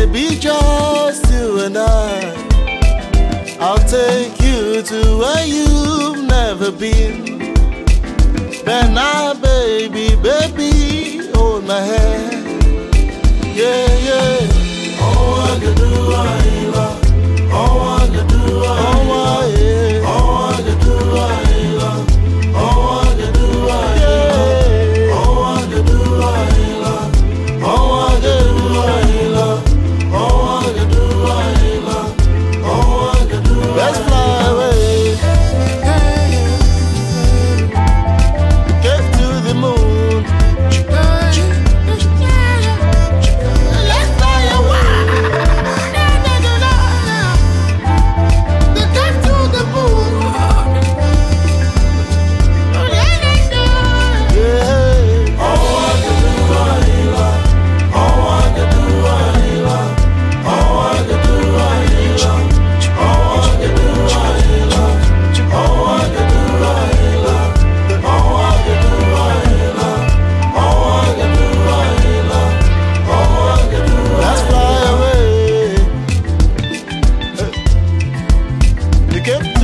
baby, just you and I'll take you to where you've never been. But now, baby, baby, hold my hand. Yeah, yeah. Oh, I could do I love. Oh, I could do I love. Oh, I could do I love. Oh, I could do I love. Oh, I could do I love. Oh, I could do I love. Oh, I could do I love. Oh, I could do I love. Let's fly away. Get to the moon. Let's fly away. Get to the moon. Yeah. Oh, I could do I love. Oh, I could do I love. Oh, I could do I love. Oh, I could do I love. Oh, I could do I love. Oh, I could do I love. Oh, I could do I love. Oh, I could do I love. Let's fly away. You can